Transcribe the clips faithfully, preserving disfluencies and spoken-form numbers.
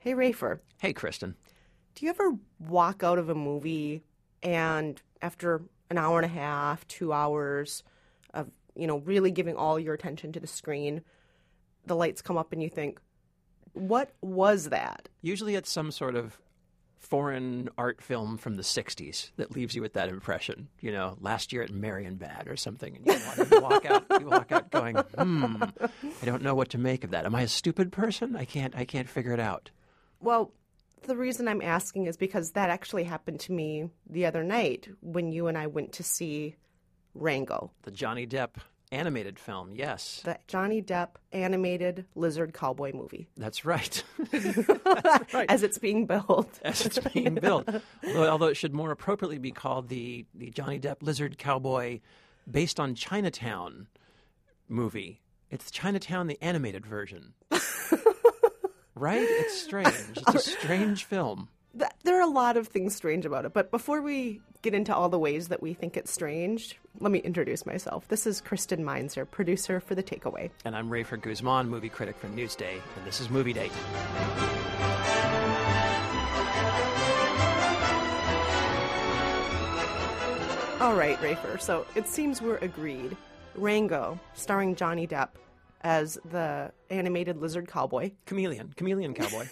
Hey, Rafer. Hey, Kristen. Do you ever walk out of a movie and after an hour and a half, two hours of, you know, really giving all your attention to the screen, the lights come up and you think, what was that? Usually it's some sort of foreign art film from the sixties that leaves you with that impression. You know, last year at Marienbad or something. And you walk, you walk out you walk out going, hmm, I don't know what to make of that. Am I a stupid person? I can't I can't figure it out. Well, the reason I'm asking is because that actually happened to me the other night when you and I went to see Rango. The Johnny Depp animated film, yes. The Johnny Depp animated lizard cowboy movie. That's right. That's right. As it's being built. As it's being built. Although, although it should more appropriately be called the, the Johnny Depp lizard cowboy based on Chinatown movie. It's Chinatown, the animated version. Right? It's strange. It's a strange film. There are a lot of things strange about it. But before we get into all the ways that we think it's strange, let me introduce myself. This is Kristen Meinzer, producer for The Takeaway. And I'm Rafer Guzman, movie critic for Newsday. And this is Movie Date. All right, Rafer. So it seems we're agreed. Rango, starring Johnny Depp as the animated lizard cowboy. Chameleon. Chameleon cowboy.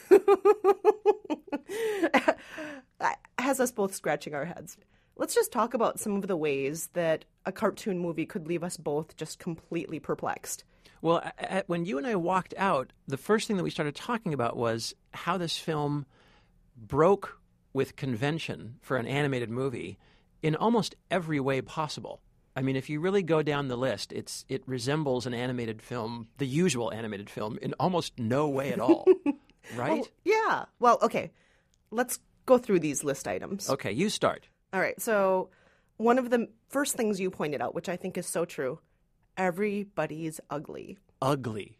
Has us both scratching our heads. Let's just talk about some of the ways that a cartoon movie could leave us both just completely perplexed. Well, at, when you and I walked out, the first thing that we started talking about was how this film broke with convention for an animated movie in almost every way possible. I mean, if you really go down the list, it's it resembles an animated film, the usual animated film, in almost no way at all, right? Well, yeah. Well, okay. Let's go through these list items. Okay, you start. All right. So one of the first things you pointed out, which I think is so true, everybody's ugly. Ugly.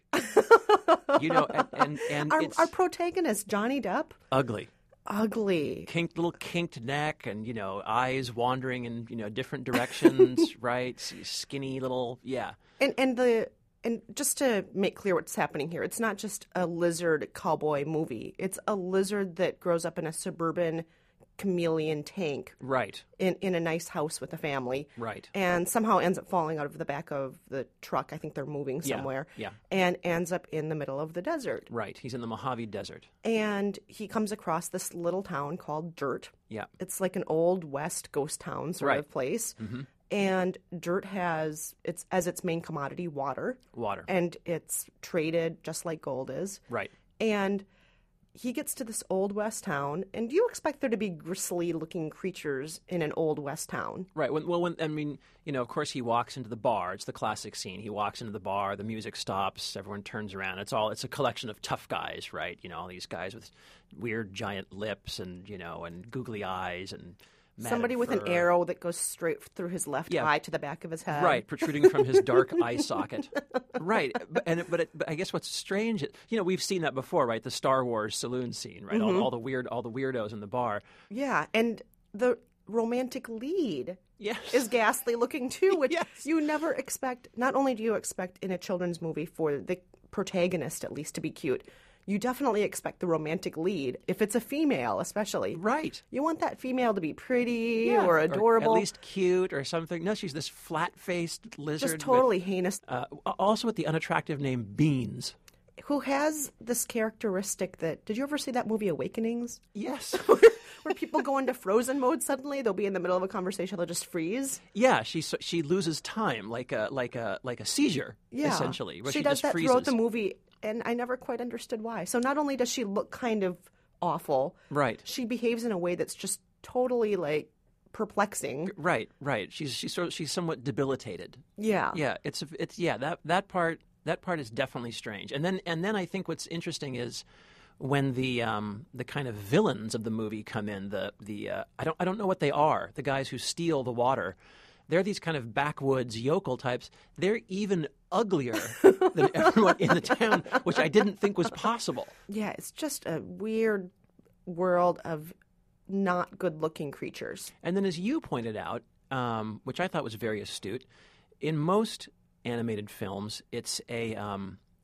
You know, and, and, and our, it's... Our protagonist, Johnny Depp. Ugly. Ugly. Kinked, little kinked neck and, you know, eyes wandering in, you know, different directions, right? Skinny little, yeah. And and the and just to make clear what's happening here, it's not just a lizard cowboy movie. It's a lizard that grows up in a suburban chameleon tank. Right. In, in a nice house with a family. Right. And somehow ends up falling out of the back of the truck. I think they're moving somewhere. Yeah. yeah. And ends up in the middle of the desert. Right. He's in the Mojave Desert. And he comes across this little town called Dirt. Yeah. It's like an old West ghost town sort right. of place. Mm-hmm. And Dirt has, it's as its main commodity, water. Water. And it's traded just like gold is. Right. And he gets to this old West town, and do you expect there to be grisly-looking creatures in an old West town? Right. When, well, when, I mean, you know, of course he walks into the bar. It's the classic scene. He walks into the bar, the music stops, everyone turns around. It's all, it's a collection of tough guys, right? You know, all these guys with weird giant lips and, you know, and googly eyes and somebody with fur. An arrow that goes straight through his left yeah. eye to the back of his head. Right, protruding from his dark eye socket. Right, but, and, but, it, but I guess what's strange, you know, we've seen that before, right? The Star Wars saloon scene, right? Mm-hmm. All, all the weird, all the weirdos in the bar. Yeah, and the romantic lead yes. is ghastly looking too, which yes. you never expect. Not only do you expect in a children's movie for the protagonist at least to be cute, you definitely expect the romantic lead, if it's a female especially. Right. You want that female to be pretty yeah. or adorable. Or at least cute or something. No, she's this flat-faced lizard. Just totally with, heinous. Uh, also with the unattractive name Beans. Who has this characteristic that, did you ever see that movie Awakenings? Yes. Where people go into frozen mode suddenly, they'll be in the middle of a conversation, they'll just freeze. Yeah, she she loses time like a like a like a seizure, yeah. essentially. She, she does just that freezes. throughout the movie, and I never quite understood why. So not only does she look kind of awful, right, she behaves in a way that's just totally like perplexing. Right, right. She's she's sort of, she's somewhat debilitated. Yeah, yeah. It's it's yeah that that part that part is definitely strange. And then and then I think what's interesting is when the um, the kind of villains of the movie come in, the the uh, I don't I don't know what they are. The guys who steal the water, they're these kind of backwoods yokel types. They're even uglier than everyone in the town, which I didn't think was possible. Yeah, it's just a weird world of not good-looking creatures. And then, as you pointed out, um, which I thought was very astute, in most animated films, it's a um,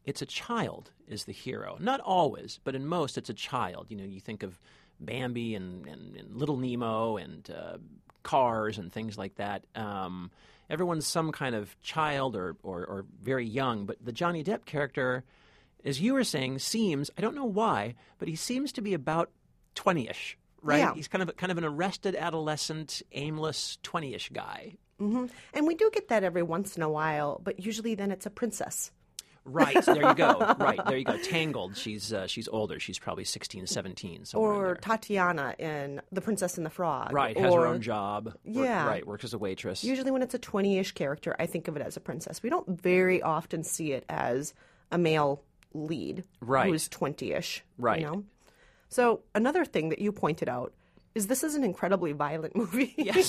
it's a child is the hero. Not always, but in most, it's a child. You know, you think of Bambi and, and, and Little Nemo and uh, Cars and things like that. Um, everyone's some kind of child or, or, or very young, but the Johnny Depp character, as you were saying, seems, I don't know why, but he seems to be about twenty-ish, right? Yeah. He's kind of kind of an arrested adolescent, aimless twenty-ish guy. Mm-hmm. And we do get that every once in a while, but usually then it's a princess. Right, there you go. Right, there you go. Tangled, she's uh, she's older. She's probably sixteen, seventeen, somewhere in Or there. Tatiana in The Princess and the Frog. Right, or, has her own job. Work- Yeah. right, works as a waitress. Usually when it's a twenty-ish character, I think of it as a princess. We don't very often see it as a male lead Right. who's twenty-ish. Right. You know? So another thing that you pointed out is this is an incredibly violent movie. Yes.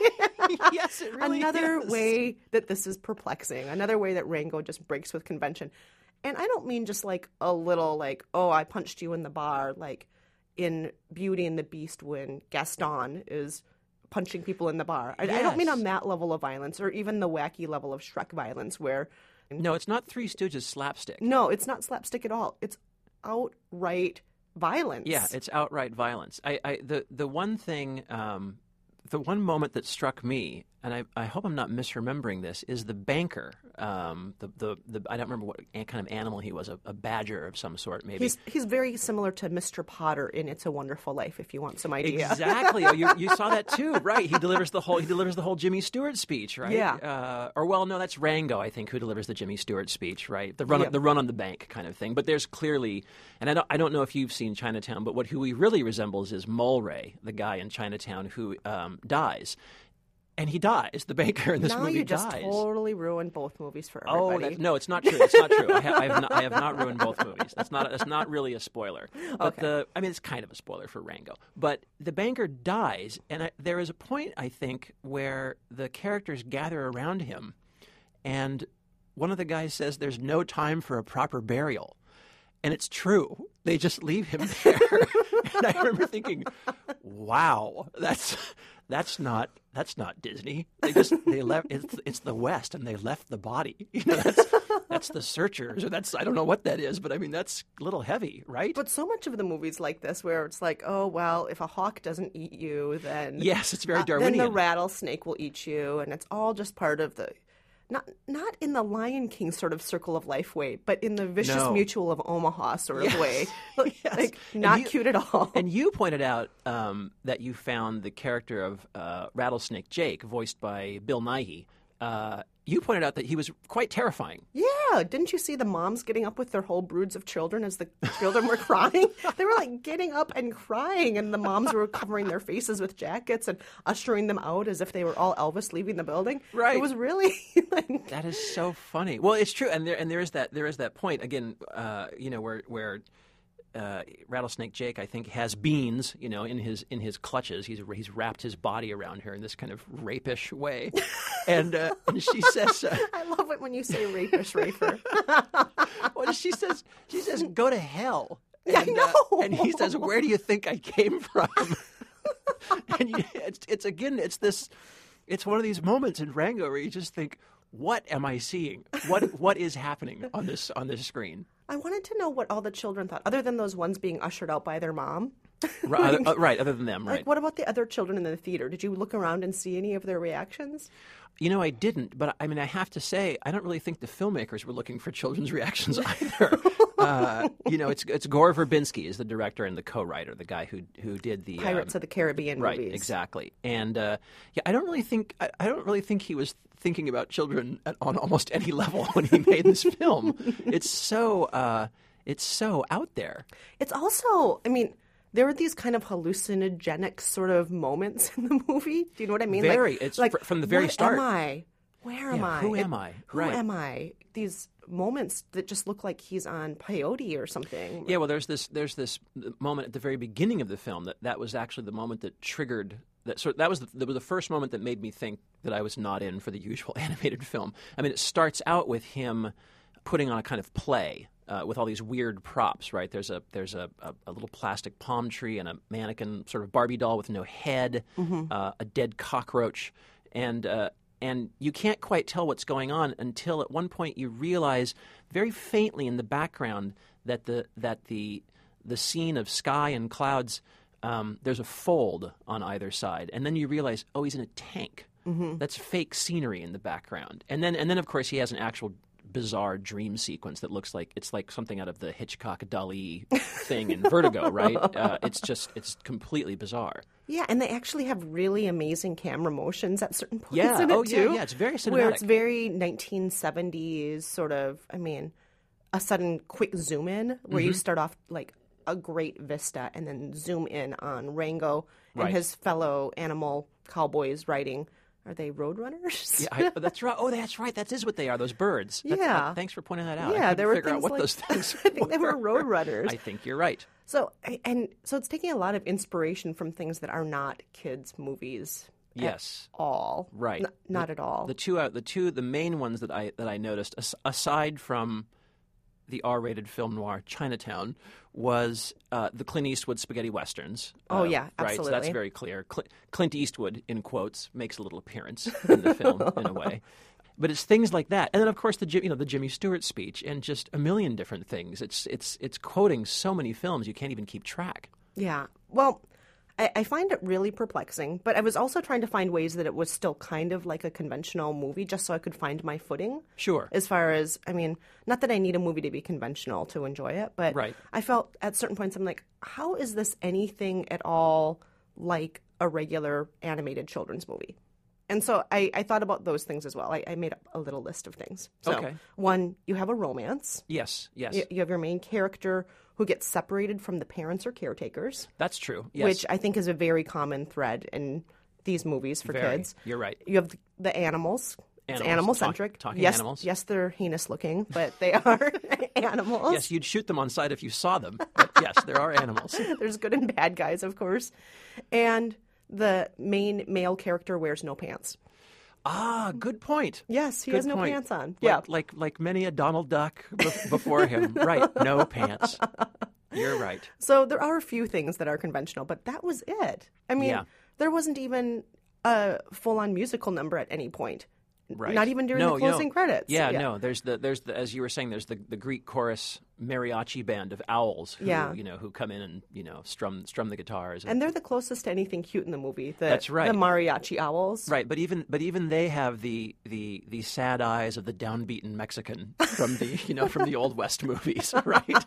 Yes, it really Another is. way that this is perplexing. Another way that Rango just breaks with convention. And I don't mean just like a little like, oh, I punched you in the bar, like in Beauty and the Beast when Gaston is punching people in the bar. I, I don't mean Yes. on that level of violence or even the wacky level of Shrek violence where, No, it's not Three Stooges slapstick. no, it's not slapstick at all. It's outright violence. Yeah, it's outright violence. I, I the the one thing, um, the one moment that struck me, and I, I hope I'm not misremembering this, is the banker. Um, the, the the I don't remember what kind of animal he was, a, a badger of some sort, maybe. He's, he's very similar to Mister Potter in It's a Wonderful Life, if you want some idea. Exactly. Oh, you, you saw that too, right? He delivers the whole he delivers the whole Jimmy Stewart speech, right? Yeah. Uh, or well, no, that's Rango, I think, who delivers the Jimmy Stewart speech, right? The run Yeah. the run on the bank kind of thing. But there's clearly, and I don't I don't know if you've seen Chinatown, but what who he really resembles is Mulray, the guy in Chinatown who um, dies. And he dies. The banker in this now movie you just dies. totally ruined both movies for Oh, everybody. that, no, it's not true. It's not true. I, ha- I, have not, I have not ruined both movies. That's not. That's not really a spoiler. But Okay. the, I mean, it's kind of a spoiler for Rango. But the banker dies, and I, there is a point, I think, where the characters gather around him, and one of the guys says, "There's no time for a proper burial," and it's true. They just leave him there, and I remember thinking, "Wow, that's." That's not that's not Disney. They just they left. It's, it's the West, and they left the body. You know, that's that's the Searchers, or that's I don't know what that is, but I mean that's a little heavy, right? But so much of the movies like this, where it's like, oh well, if a hawk doesn't eat you, then Yes, it's very uh, Darwinian. then the rattlesnake will eat you, and it's all just part of the, not not in the Lion King sort of circle of life way, but in the vicious No. mutual of Omaha sort Yes. of way. Like, Yes. like, And not you- cute at all. And you pointed out um, that you found the character of uh, Rattlesnake Jake, voiced by Bill Nighy. Uh, you pointed out that he was quite terrifying. Yeah, didn't you see the moms getting up with their whole broods of children as the children were crying? They were like getting up and crying, and the moms were covering their faces with jackets and ushering them out as if they were all Elvis leaving the building. Right. It was really like, That is so funny. Well, it's true, and there and there is that there is that point again. Uh, you know where where. Uh, Rattlesnake Jake, I think, has beans, you know, in his in his clutches. He's he's wrapped his body around her in this kind of rapish way, and uh, and she says, uh, I love it when you say rapish raper. "Well, she says she says go to hell." Yeah, I and, know. Uh, and he says, "Where do you think I came from?" And you, it's it's again, it's this, it's one of these moments in Rango where you just think, "What am I seeing? What what is happening on this on this screen?" I wanted to know what all the children thought, other than those ones being ushered out by their mom. Right, other, uh, right, other than them, right? Like, what about the other children in the theater? Did you look around and see any of their reactions? You know, I didn't, but I mean, I have to say, I don't really think the filmmakers were looking for children's reactions either. uh, you know, it's it's Gore Verbinski is the director and the co-writer, the guy who who did the Pirates um, of the Caribbean right, movies. exactly. And uh, yeah, I don't really think I, I don't really think he was thinking about children at, on almost any level when he made this film. It's so uh, it's so out there. It's also, I mean, there were these kind of hallucinogenic sort of moments in the movie. Do you know what I mean? Very. Like, It's like, fr- from the very what start. Am I? Where am Yeah, I? who It- am I? Who Right. am I? These moments that just look like he's on peyote or something. Yeah, well, there's this there's this moment at the very beginning of the film that that was actually the moment that triggered that. Sort that was the, that was the first moment that made me think that I was not in for the usual animated film. I mean, it starts out with him putting on a kind of play. Uh, with all these weird props, right? There's a there's a, a, a little plastic palm tree and a mannequin sort of Barbie doll with no head, Mm-hmm. uh, a dead cockroach, and uh, and you can't quite tell what's going on until at one point you realize very faintly in the background that the that the the scene of sky and clouds, um, there's a fold on either side, and then you realize, oh, he's in a tank. Mm-hmm. That's fake scenery in the background, and then and then of course he has an actual bizarre dream sequence that looks like it's like something out of the Hitchcock Dali thing in Vertigo, right? Uh, it's just it's completely bizarre. Yeah, and they actually have really amazing camera motions at certain points Yeah, in it oh too. yeah, yeah, it's very cinematic. Where it's very nineteen seventies sort of, I mean, a sudden quick zoom in where Mm-hmm. you start off like a great vista and then zoom in on Rango and Right. his fellow animal cowboys riding. Are they roadrunners? Yeah, I, that's right. Oh, that's right. That is what they are. Those birds. That's, Yeah. that- thanks for pointing that out. I Yeah, couldn't there were figure out things what like those things. I think they were roadrunners. I think you're right. So and so it's taking a lot of inspiration from things that are not kids' movies. Yes. At all. Right. N- not at all. The two, uh, the two, the main ones that I that I noticed, as, aside from the R-rated film noir Chinatown, was uh, the Clint Eastwood spaghetti westerns. Oh, uh, yeah, right. So that's absolutely. very clear. Cl- Clint Eastwood, in quotes, makes a little appearance in the film in a way. But it's things like that, and then of course the Jim- you know the Jimmy Stewart speech, and just a million different things. It's it's it's quoting so many films you can't even keep track. Yeah. Well, I, I find it really perplexing, but I was also trying to find ways that it was still kind of like a conventional movie just so I could find my footing. Sure. As far as, I mean, not that I need a movie to be conventional to enjoy it, but Right. I felt at certain points I'm like, how is this anything at all like a regular animated children's movie? And so I, I thought about those things as well. I, I made up a little list of things. So, Okay. one, you have a romance. Yes. Yes. You, you have your main character who gets separated from the parents or caretakers. That's true. Yes. Which I think is a very common thread in these movies for Very. kids. You're right. You have the, the animals. It's Animals. animal centric. Talk- talking yes, animals. yes, they're heinous looking, but they are animals. Yes, you'd shoot them on sight if you saw them. But yes, there are animals. There's good and bad guys, of course. And the main male character wears no pants. Ah, good point. Yes, he Good has no point. pants on. Like, Yeah. like like many a Donald Duck bef- before him. Right, no pants. You're right. So there are a few things that are conventional, but that was it. I mean, Yeah. there wasn't even a full-on musical number at any point. Right. Not even during No, the closing no. credits. Yeah, no. There's the there's the as you were saying. There's the, the Greek chorus mariachi band of owls. Who, Yeah. you know, who come in and you know strum strum the guitars. And they're the closest to anything cute in the movie. The, That's right. The mariachi owls. Right, but even but even they have the, the the sad eyes of the downbeaten Mexican from the you know from the old West movies, right?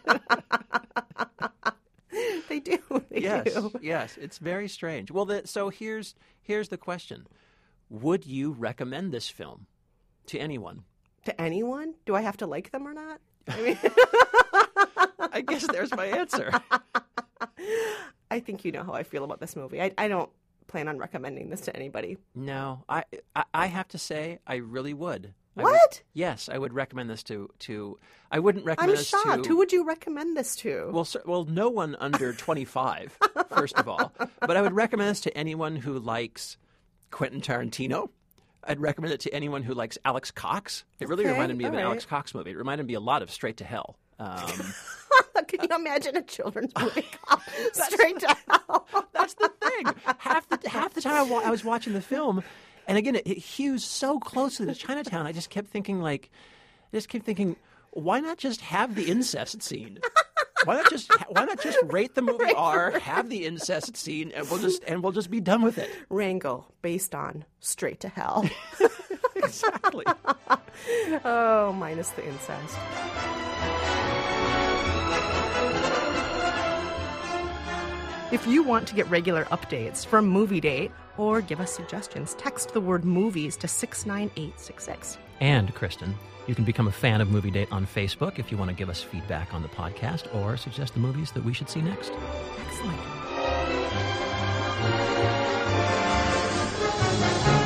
They do. They Yes, do. yes, it's very strange. Well, the, so here's here's the question: would you recommend this film to anyone? To anyone? Do I have to like them or not? I mean, I guess there's my answer. I think you know how I feel about this movie. I, I don't plan on recommending this to anybody. No, I, I I have to say I really would. I What? would- yes, I would recommend this to to. I wouldn't recommend I'm this shocked. to. Who would you recommend this to? Well, sir, well, no one under twenty-five, first of all. But I would recommend this to anyone who likes Quentin Tarantino. I'd recommend it to anyone who likes Alex Cox. It really Okay, reminded me of an all right. Alex Cox movie. It reminded me a lot of Straight to Hell. Um, Can you imagine a children's movie called Straight to Hell? that's the thing. Half the half the time I, wa- I was watching the film, and again, it, it hews so closely to Chinatown. I just kept thinking, like, I just kept thinking, why not just have the incest scene? Why not just why not just rate the movie R, have the incest scene, and we'll just and we'll just be done with it. Rango, based on Straight to Hell. Exactly. Oh, minus the incest. If you want to get regular updates from Movie Date or give us suggestions, text the word movies to six nine eight six six. And Kristen, you can become a fan of Movie Date on Facebook if you want to give us feedback on the podcast or suggest the movies that we should see next. Excellent.